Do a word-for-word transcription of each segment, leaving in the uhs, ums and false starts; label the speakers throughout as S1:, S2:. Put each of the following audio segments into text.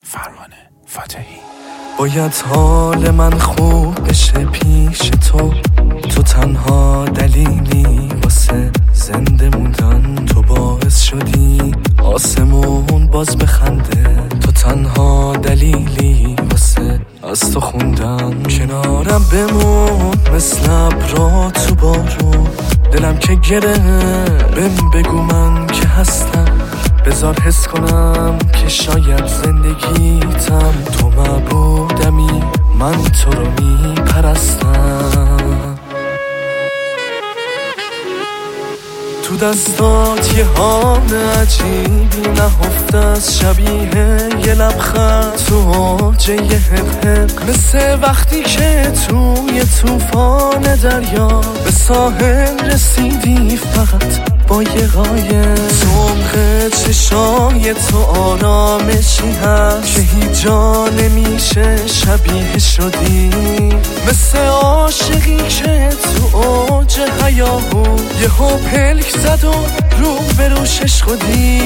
S1: فرمان فاتحی.
S2: باید حال من خوب بشه پیش تو، تو تنها دلیلی واسه زنده موندن، تو باعث شدی آسمون باز بخنده، تو تنها دلیلی واسه از تو خوندن. کنارم بمون مثل ابرا تو بارون، دلم که گره بهم بگو من که هستم، بذار حس کنم که شاید زندگیتم، تو معبودمی من تو رو میپرستم. تو دستات یه حال عجیبی نهفته از، شبیه یه لبخند تو اوج یه حق حق، مثل وقتی که توی طوفان دریا به ساحل رسیدی فقط با یه قایق. تو عمق چشای تو آرامشی هست که هیچ جا نمیشه شبیه شدی، مثل عاشقی که تو اوج هیاهو یهو پلک زد و رو به روش عشقی.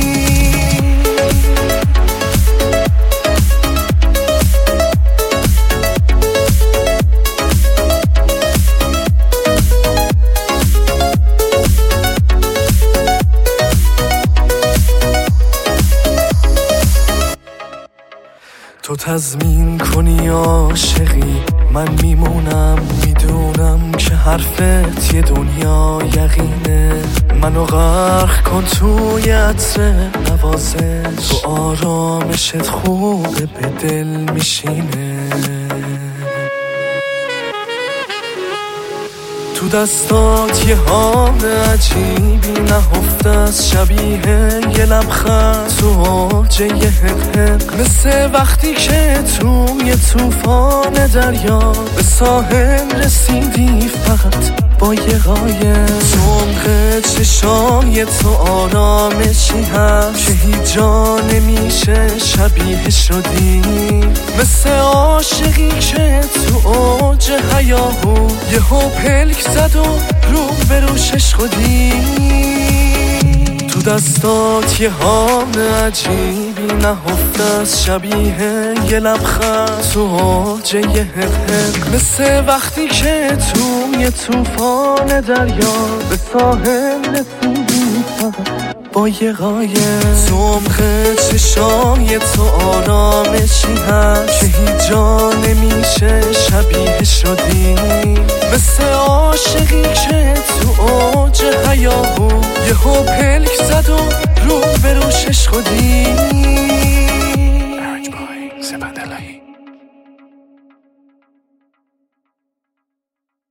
S2: تو تضمین کنی عاشقی من میمونم، میدونم که حرفت یه دنیا یقینه، منو غرق کن توی عطر نوازش، تو آرامشت خوبه به دل میشینه. تو دستات یه حال عجیبی نهفته از، شبیه یه لبخند تو اوج یه حق حق، مثل وقتی که توی طوفان دریا به ساحل رسیدی فقط با یه قایق. تو عمق چشای تو آرامشی هست که هیچ جا نمیشه شبیه شدی، مثل عاشقی که تو اوج هیاهو یهو پلک زد و رو به روش عشقی. تو دستات یه حال عجیبی نهفته از، شبیه یه لبخند تو اوج یه حق حق، مثل وقتی که توی طوفان دریا به ساحل رسیدی فقط با یه قایق. تو عمق چشای تو آرامشی هست که هیچ جا نمیشه شبیه شدی، مثل عاشقی که تو اوج هیاهو یهو پلک زد و رو به روش عشقی.
S1: ارج بای سپند الهی.